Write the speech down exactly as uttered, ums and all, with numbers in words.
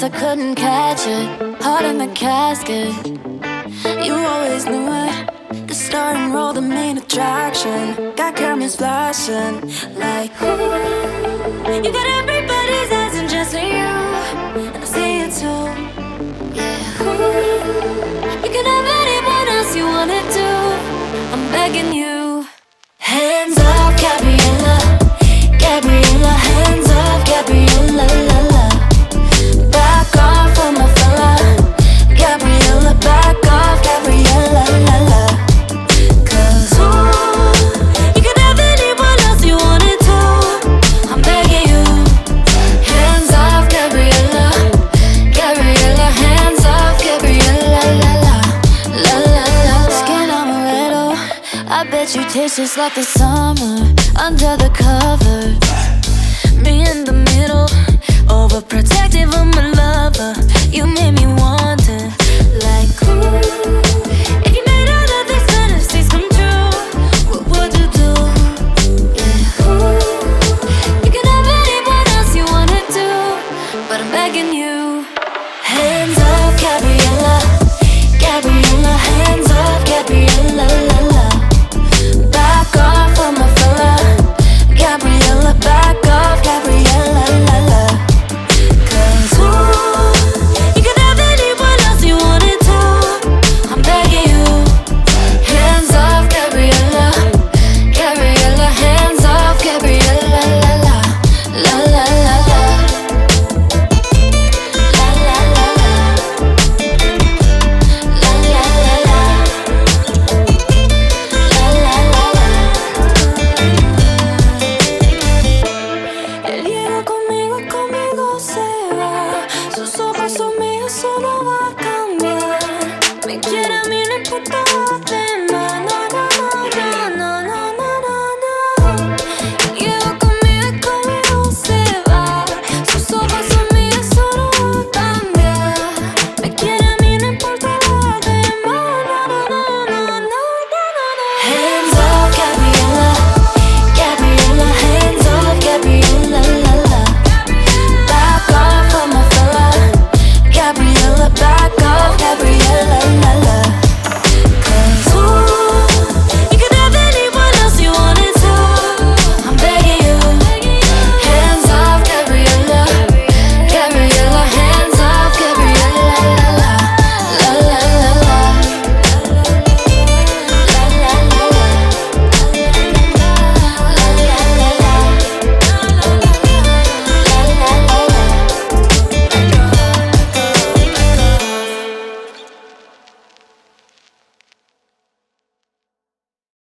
I couldn't catch it. Heart in the casket. You always knew it. The star and roll, the main attraction. Got cameras flashing like ooh. You got everybody's eyes and just for you, and I see it too. Yeah, ooh. You can have anyone else you wanna do. I'm begging you. Hands up, Gabriella, Gabriella. Hands up, Gabriella, la la. Back off of my fella, Gabriella. Back off, Gabriella, la la. Cause ooh, you can have anyone else you wanted to. I'm begging you. Hands off, Gabriella, Gabriella. Hands off, Gabriella, la la, la la la. Skin amaretto, I bet you taste just like the summer under the covers. Me in the middle, overprotective of my lover. You made me wonder, like ooh, if you made all of these fantasies come true, what would you do? Yeah, ooh, you can have anyone else you wanna do, but I'm begging you. Hands up, Gabriella, Gabriella. Hands up, Gabriella, la la. Back off of my fella, Gabriella. Back off, Gabriella, la la. Cause ooh, you can have anyone else you wanted to. I'm begging you. Hands off, Gabriella, Gabriella. Hands off, Gabriella, la la, la la la la, la la la la, la la la la, la la la la. Él llega conmigo, conmigo se va. Sus ojos son míos, eso no va a cambiar. Me quiere a mí, no importa de